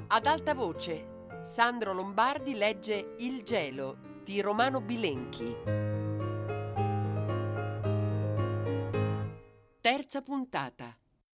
Ad alta voce, Sandro Lombardi legge Il gelo di Romano Bilenchi. Terza puntata.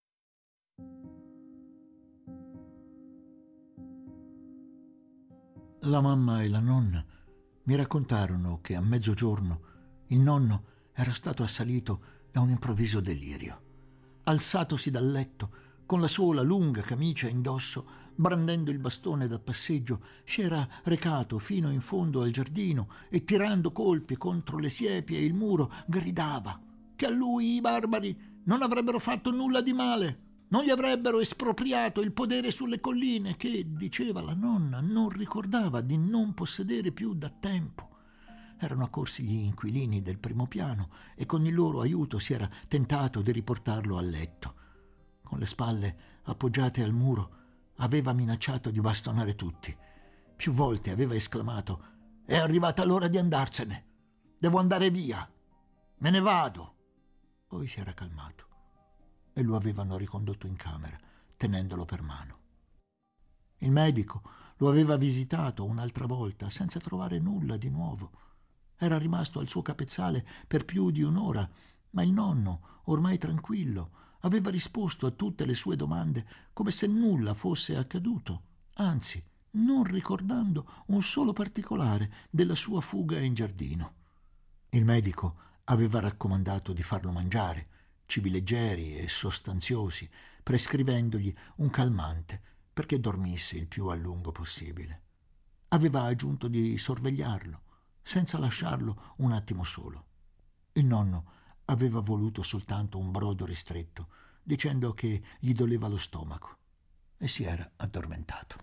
La mamma e la nonna mi raccontarono che a mezzogiorno il nonno era stato assalito da un improvviso delirio. Alzatosi dal letto, con la sola lunga camicia indosso, brandendo il bastone da passeggio, si era recato fino in fondo al giardino e, tirando colpi contro le siepi e il muro, gridava che a lui i barbari non avrebbero fatto nulla di male, non gli avrebbero espropriato il podere sulle colline che, diceva la nonna, non ricordava di non possedere più da tempo. Erano accorsi gli inquilini del primo piano e con il loro aiuto si era tentato di riportarlo a letto. Con le spalle appoggiate al muro aveva minacciato di bastonare tutti. Più volte aveva esclamato: «È arrivata l'ora di andarsene! Devo andare via! Me ne vado!» Poi si era calmato e lo avevano ricondotto in camera, tenendolo per mano. Il medico lo aveva visitato un'altra volta senza trovare nulla di nuovo. Era rimasto al suo capezzale per più di un'ora, ma il nonno, ormai tranquillo, aveva risposto a tutte le sue domande come se nulla fosse accaduto, anzi, non ricordando un solo particolare della sua fuga in giardino. Il medico aveva raccomandato di farlo mangiare cibi leggeri e sostanziosi, prescrivendogli un calmante perché dormisse il più a lungo possibile. Aveva aggiunto di sorvegliarlo, senza lasciarlo un attimo solo. Il nonno aveva voluto soltanto un brodo ristretto, dicendo che gli doleva lo stomaco, e si era addormentato.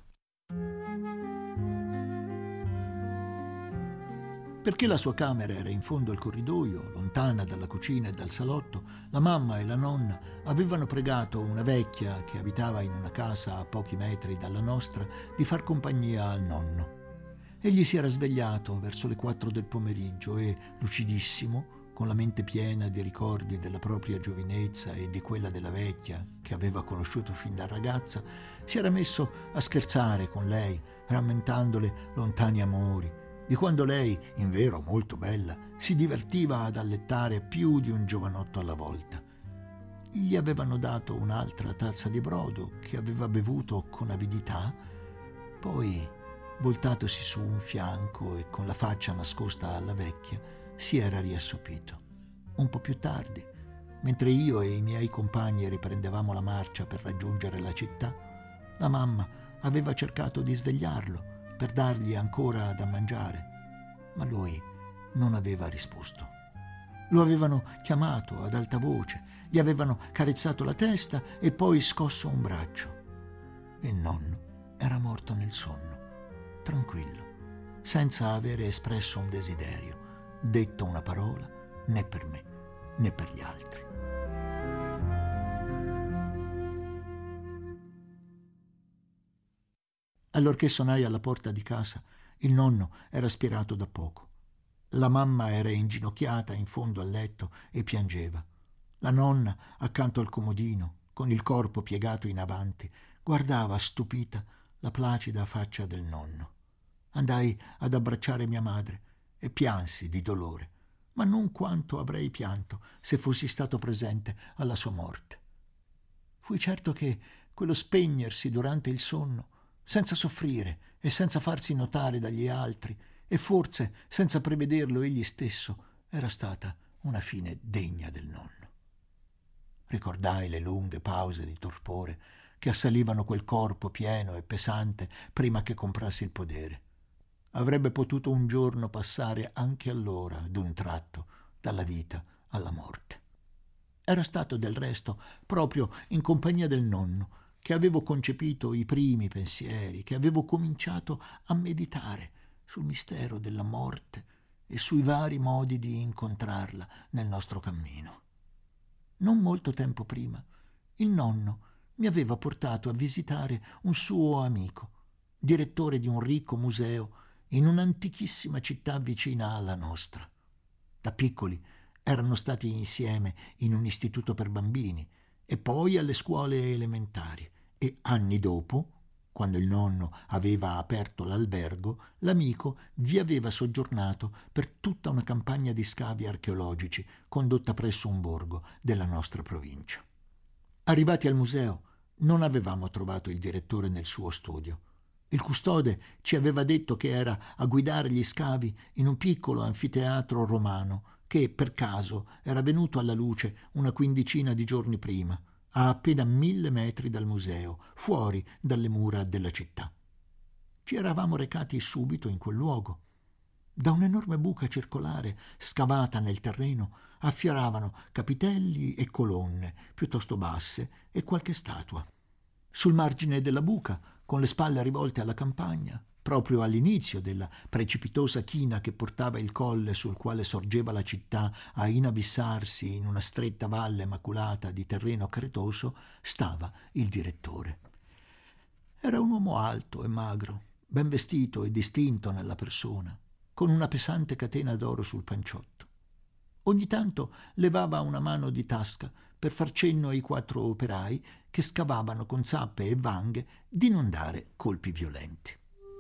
Perché la sua camera era in fondo al corridoio, lontana dalla cucina e dal salotto, la mamma e la nonna avevano pregato una vecchia che abitava in una casa a pochi metri dalla nostra di far compagnia al nonno. Egli si era svegliato verso le 4 del pomeriggio e, lucidissimo, con la mente piena di ricordi della propria giovinezza e di quella della vecchia che aveva conosciuto fin da ragazza, si era messo a scherzare con lei, rammentandole lontani amori, di quando lei, invero molto bella, si divertiva ad allettare più di un giovanotto alla volta. Gli avevano dato un'altra tazza di brodo che aveva bevuto con avidità, poi, voltatosi su un fianco e con la faccia nascosta alla vecchia, si era riassopito. Un po' più tardi, mentre io e i miei compagni riprendevamo la marcia per raggiungere la città, la mamma aveva cercato di svegliarlo per dargli ancora da mangiare, ma lui non aveva risposto. Lo avevano chiamato ad alta voce, gli avevano carezzato la testa e poi scosso un braccio. Il nonno era morto nel sonno, tranquillo, senza avere espresso un desiderio, detto una parola né per me né per gli altri. Allorché suonai alla porta di casa, il nonno era spirato da poco. La mamma era inginocchiata in fondo al letto e piangeva. La nonna, accanto al comodino, con il corpo piegato in avanti, guardava stupita la placida faccia del nonno. Andai ad abbracciare mia madre e piansi di dolore, ma non quanto avrei pianto se fossi stato presente alla sua morte. Fui certo che quello spegnersi durante il sonno, senza soffrire e senza farsi notare dagli altri, e forse senza prevederlo egli stesso, era stata una fine degna del nonno. Ricordai le lunghe pause di torpore che assalivano quel corpo pieno e pesante prima che comprasse il podere. Avrebbe potuto un giorno passare anche allora, d'un tratto, dalla vita alla morte. Era stato del resto proprio in compagnia del nonno che avevo concepito i primi pensieri, che avevo cominciato a meditare sul mistero della morte e sui vari modi di incontrarla nel nostro cammino. Non molto tempo prima, il nonno mi aveva portato a visitare un suo amico, direttore di un ricco museo in un'antichissima città vicina alla nostra. Da piccoli erano stati insieme in un istituto per bambini e poi alle scuole elementari e anni dopo, Quando il nonno aveva aperto l'albergo, l'amico vi aveva soggiornato per tutta una campagna di scavi archeologici condotta presso un borgo della nostra provincia. Arrivati al museo, non avevamo trovato il direttore nel suo studio. Il custode ci aveva detto che era a guidare gli scavi in un piccolo anfiteatro romano che, per caso, era venuto alla luce una quindicina di giorni prima, a appena 1000 metri dal museo, fuori dalle mura della città. Ci eravamo recati subito in quel luogo. Da un'enorme buca circolare scavata nel terreno affioravano capitelli e colonne piuttosto basse e qualche statua. Sul margine della buca, con le spalle rivolte alla campagna, proprio all'inizio della precipitosa china che portava il colle sul quale sorgeva la città a inabissarsi in una stretta valle maculata di terreno cretoso, stava il direttore. Era un uomo alto e magro, ben vestito e distinto nella persona, con una pesante catena d'oro sul panciotto. Ogni tanto levava una mano di tasca per far cenno ai 4 operai che scavavano con zappe e vanghe di non dare colpi violenti.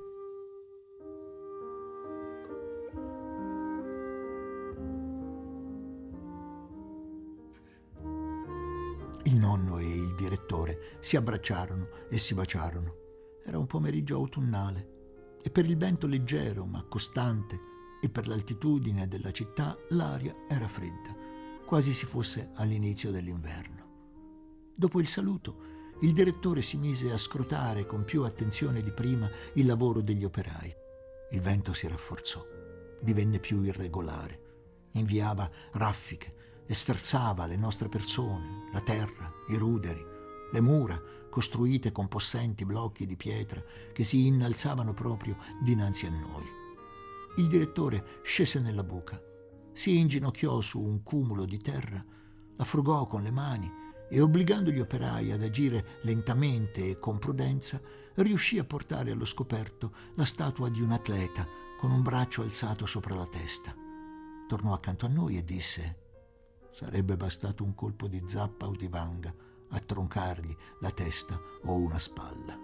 Il nonno e il direttore si abbracciarono e si baciarono. Era un pomeriggio autunnale e per il vento leggero ma costante e per l'altitudine della città l'aria era fredda, quasi si fosse all'inizio dell'inverno. Dopo il saluto, il direttore si mise a scrutare con più attenzione di prima il lavoro degli operai. Il vento si rafforzò, divenne più irregolare, inviava raffiche e sferzava le nostre persone, la terra, i ruderi, le mura costruite con possenti blocchi di pietra che si innalzavano proprio dinanzi a noi. Il direttore scese nella buca, si inginocchiò su un cumulo di terra, la frugò con le mani e, obbligando gli operai ad agire lentamente e con prudenza, riuscì a portare allo scoperto la statua di un atleta con un braccio alzato sopra la testa. Tornò accanto a noi e disse: «Sarebbe bastato un colpo di zappa o di vanga a troncargli la testa o una spalla».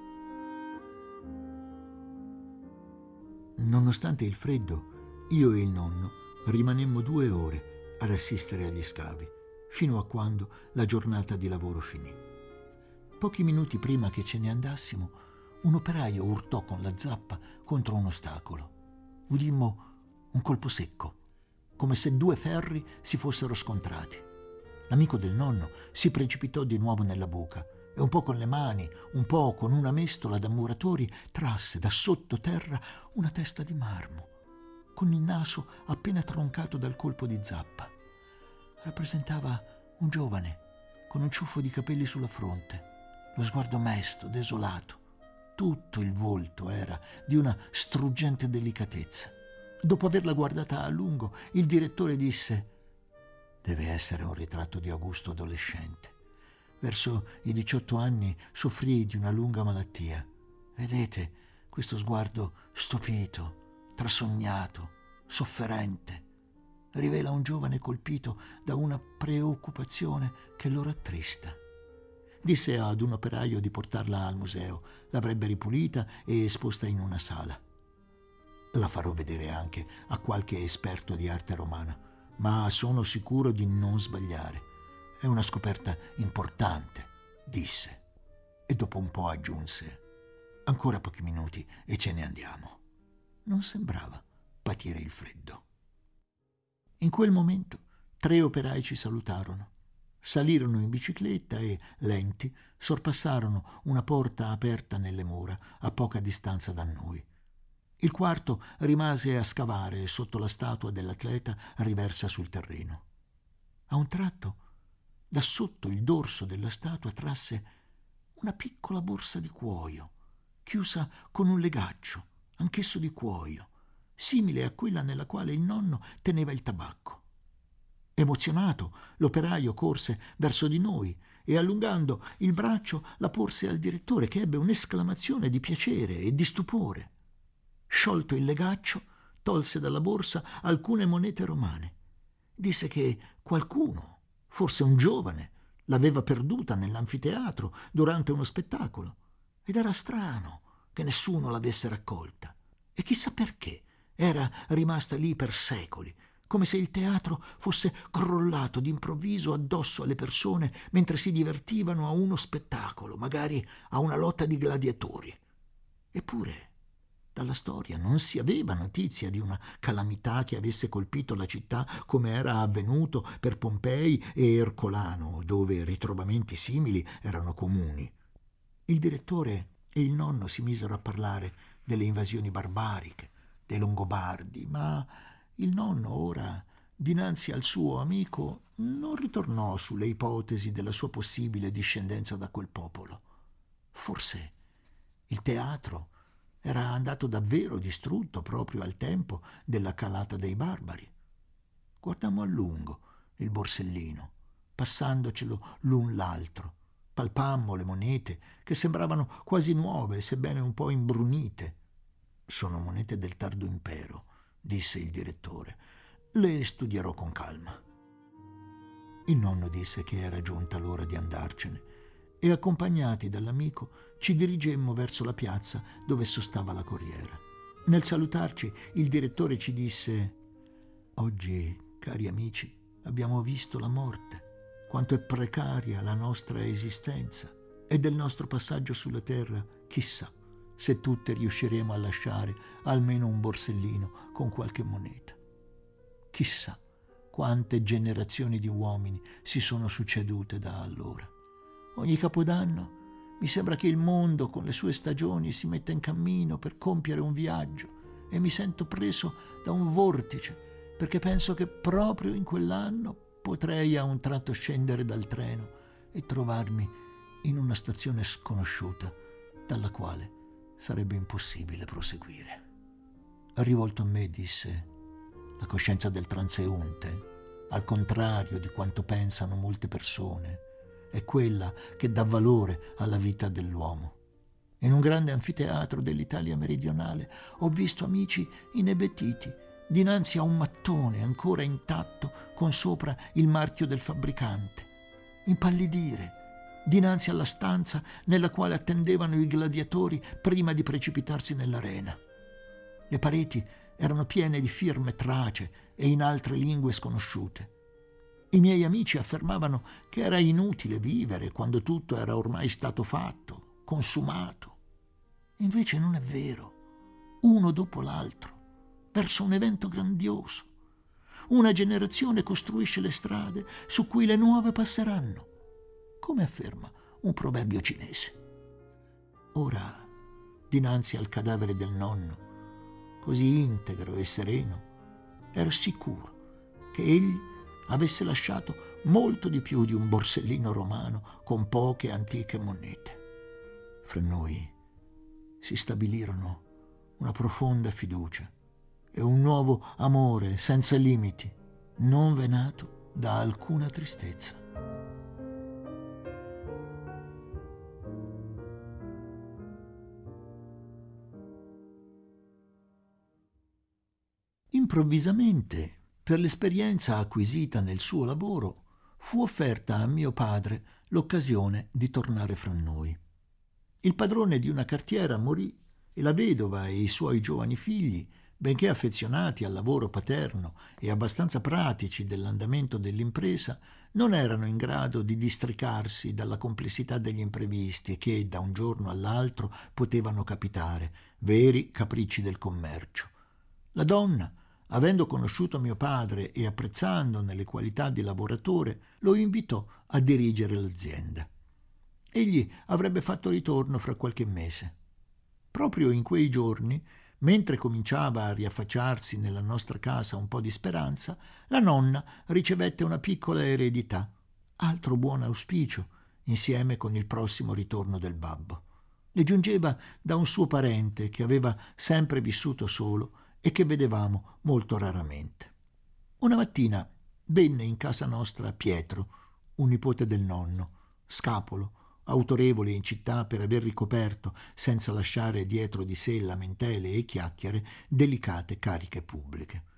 Nonostante il freddo, io e il nonno rimanemmo 2 ore ad assistere agli scavi, fino a quando la giornata di lavoro finì. Pochi minuti prima che ce ne andassimo, un operaio urtò con la zappa contro un ostacolo. Udimmo un colpo secco, come se 2 ferri si fossero scontrati. L'amico del nonno si precipitò di nuovo nella buca e un po' con le mani, un po' con una mestola da muratori, trasse da sottoterra una testa di marmo, con il naso appena troncato dal colpo di zappa. Rappresentava un giovane, con un ciuffo di capelli sulla fronte, lo sguardo mesto, desolato. Tutto il volto era di una struggente delicatezza. Dopo averla guardata a lungo, il direttore disse: «Deve essere un ritratto di Augusto adolescente. Verso i 18 anni soffrì di una lunga malattia. Vedete questo sguardo stupito, trasognato, sofferente. Rivela un giovane colpito da una preoccupazione che lo rattrista». Disse ad un operaio di portarla al museo. L'avrebbe ripulita e esposta in una sala. La farò vedere anche a qualche esperto di arte romana, ma sono sicuro di non sbagliare. È una scoperta importante, disse. E dopo un po' aggiunse: «Ancora pochi minuti e ce ne andiamo». Non sembrava patire il freddo. In quel momento 3 operai ci salutarono. Salirono in bicicletta e, lenti, sorpassarono una porta aperta nelle mura a poca distanza da noi. Il 4° rimase a scavare sotto la statua dell'atleta riversa sul terreno. A un tratto, da sotto il dorso della statua trasse una piccola borsa di cuoio, chiusa con un legaccio, anch'esso di cuoio, simile a quella nella quale il nonno teneva il tabacco. Emozionato, l'operaio corse verso di noi e, allungando il braccio, la porse al direttore, che ebbe un'esclamazione di piacere e di stupore. Sciolto il legaccio, tolse dalla borsa alcune monete romane. Disse che qualcuno, forse un giovane, l'aveva perduta nell'anfiteatro durante uno spettacolo ed era strano che nessuno l'avesse raccolta. E chissà perché era rimasta lì per secoli, come se il teatro fosse crollato d'improvviso addosso alle persone mentre si divertivano a uno spettacolo, magari a una lotta di gladiatori. Eppure dalla storia non si aveva notizia di una calamità che avesse colpito la città come era avvenuto per Pompei e Ercolano, dove ritrovamenti simili erano comuni. Il direttore e il nonno si misero a parlare delle invasioni barbariche, dei Longobardi, ma il nonno ora, dinanzi al suo amico, non ritornò sulle ipotesi della sua possibile discendenza da quel popolo. Forse il teatro era andato davvero distrutto proprio al tempo della calata dei barbari. Guardammo a lungo il borsellino, passandocelo l'un l'altro. Palpammo le monete, che sembravano quasi nuove, sebbene un po' imbrunite. «Sono monete del tardo impero», disse il direttore. «Le studierò con calma». Il nonno disse che era giunta l'ora di andarcene e, accompagnati dall'amico, ci dirigemmo verso la piazza dove sostava la corriera. Nel salutarci, il direttore ci disse: «Oggi, cari amici, abbiamo visto la morte, quanto è precaria la nostra esistenza, e del nostro passaggio sulla terra chissà se tutte riusciremo a lasciare almeno un borsellino con qualche moneta. Chissà quante generazioni di uomini si sono succedute da allora. Ogni capodanno mi sembra che il mondo con le sue stagioni si metta in cammino per compiere un viaggio e mi sento preso da un vortice, perché penso che proprio in quell'anno potrei a un tratto scendere dal treno e trovarmi in una stazione sconosciuta dalla quale sarebbe impossibile proseguire». Rivolto a me disse: «La coscienza del transeunte, al contrario di quanto pensano molte persone, è quella che dà valore alla vita dell'uomo. In un grande anfiteatro dell'Italia meridionale ho visto amici inebetiti dinanzi a un mattone ancora intatto con sopra il marchio del fabbricante, impallidire dinanzi alla stanza nella quale attendevano i gladiatori prima di precipitarsi nell'arena. Le pareti erano piene di firme tracee e in altre lingue sconosciute. I miei amici affermavano che era inutile vivere quando tutto era ormai stato fatto, consumato. Invece non è vero. Uno dopo l'altro, verso un evento grandioso, una generazione costruisce le strade su cui le nuove passeranno, come afferma un proverbio cinese. Ora, dinanzi al cadavere del nonno, così integro e sereno, ero sicuro che egli avesse lasciato molto di più di un borsellino romano con poche antiche monete. Fra noi si stabilirono una profonda fiducia e un nuovo amore senza limiti, non venato da alcuna tristezza. Improvvisamente, per l'esperienza acquisita nel suo lavoro, fu offerta a mio padre l'occasione di tornare fra noi. Il padrone di una cartiera morì e la vedova e i suoi giovani figli, benché affezionati al lavoro paterno e abbastanza pratici dell'andamento dell'impresa, non erano in grado di districarsi dalla complessità degli imprevisti che, da un giorno all'altro, potevano capitare, veri capricci del commercio. La donna, avendo conosciuto mio padre e apprezzandone le qualità di lavoratore, lo invitò a dirigere l'azienda. Egli avrebbe fatto ritorno fra qualche mese. Proprio in quei giorni, mentre cominciava a riaffacciarsi nella nostra casa un po' di speranza, la nonna ricevette una piccola eredità, altro buon auspicio, insieme con il prossimo ritorno del babbo. Le giungeva da un suo parente che aveva sempre vissuto solo e che vedevamo molto raramente. Una mattina venne in casa nostra Pietro, un nipote del nonno, scapolo, autorevole in città per aver ricoperto, senza lasciare dietro di sé lamentele e chiacchiere, delicate cariche pubbliche.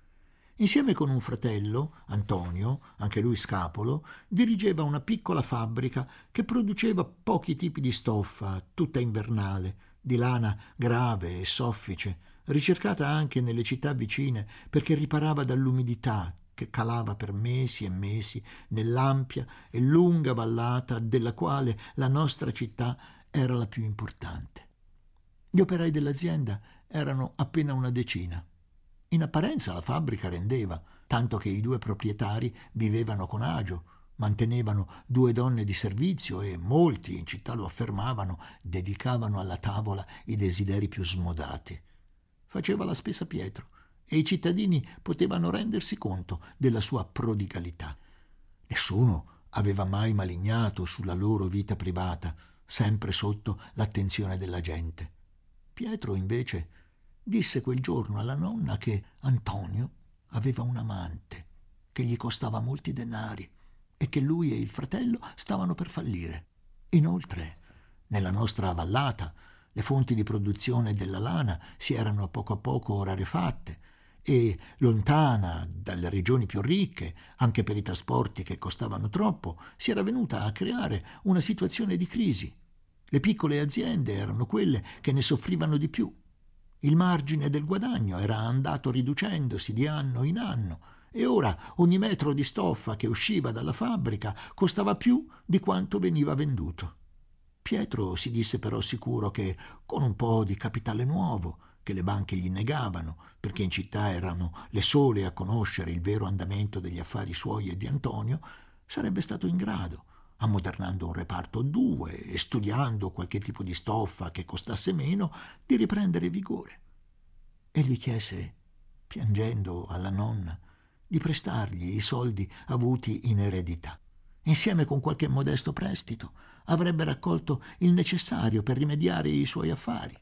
Insieme con un fratello, Antonio, anche lui scapolo, dirigeva una piccola fabbrica che produceva pochi tipi di stoffa, tutta invernale, di lana grave e soffice, ricercata anche nelle città vicine perché riparava dall'umidità che calava per mesi e mesi nell'ampia e lunga vallata della quale la nostra città era la più importante. Gli operai dell'azienda erano appena una decina. In apparenza la fabbrica rendeva, tanto che i due proprietari vivevano con agio, mantenevano 2 donne di servizio e molti in città lo affermavano, dedicavano alla tavola i desideri più smodati. Faceva la spesa Pietro e i cittadini potevano rendersi conto della sua prodigalità. Nessuno aveva mai malignato sulla loro vita privata, sempre sotto l'attenzione della gente. Pietro, invece, disse quel giorno alla nonna che Antonio aveva un amante, che gli costava molti denari e che lui e il fratello stavano per fallire. Inoltre, nella nostra vallata, le fonti di produzione della lana si erano a poco rarefatte e, lontana dalle regioni più ricche, anche per i trasporti che costavano troppo, si era venuta a creare una situazione di crisi. Le piccole aziende erano quelle che ne soffrivano di più. Il margine del guadagno era andato riducendosi di anno in anno e ora ogni metro di stoffa che usciva dalla fabbrica costava più di quanto veniva venduto. Pietro si disse però sicuro che con un po' di capitale nuovo, che le banche gli negavano, perché in città erano le sole a conoscere il vero andamento degli affari suoi e di Antonio, sarebbe stato in grado, ammodernando un reparto o 2 e studiando qualche tipo di stoffa che costasse meno, di riprendere vigore. E gli chiese, piangendo, alla nonna di prestargli i soldi avuti in eredità. Insieme con qualche modesto prestito avrebbe raccolto il necessario per rimediare i suoi affari.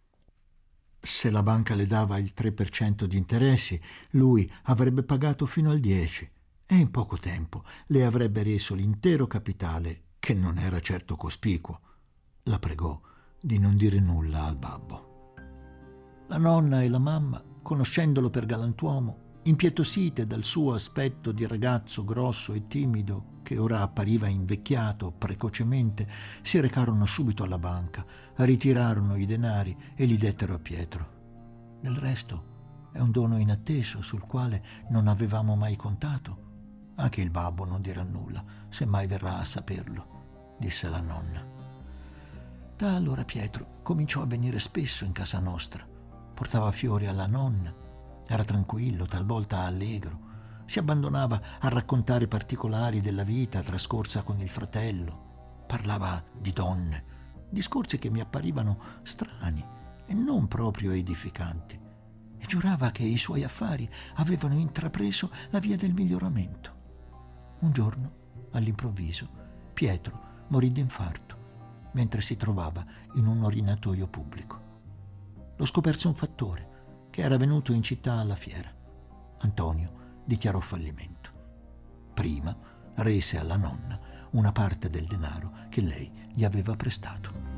Se la banca le dava il 3% di interessi, lui avrebbe pagato fino al 10% e in poco tempo le avrebbe reso l'intero capitale, che non era certo cospicuo. La pregò di non dire nulla al babbo. La nonna e la mamma, conoscendolo per galantuomo, impietosite dal suo aspetto di ragazzo grosso e timido, che ora appariva invecchiato precocemente, si recarono subito alla banca, ritirarono i denari e li dettero a Pietro. Del resto è un dono inatteso sul quale non avevamo mai contato. Anche il babbo non dirà nulla, se mai verrà a saperlo, disse la nonna. Da allora Pietro cominciò a venire spesso in casa nostra. Portava fiori alla nonna. Era tranquillo, talvolta allegro. Si abbandonava a raccontare particolari della vita trascorsa con il fratello. Parlava di donne, discorsi che mi apparivano strani e non proprio edificanti. E giurava che i suoi affari avevano intrapreso la via del miglioramento. Un giorno, all'improvviso, Pietro morì d'infarto mentre si trovava in un orinatoio pubblico. Lo scoperse un fattore che era venuto in città alla fiera. Antonio dichiarò fallimento. Prima rese alla nonna una parte del denaro che lei gli aveva prestato.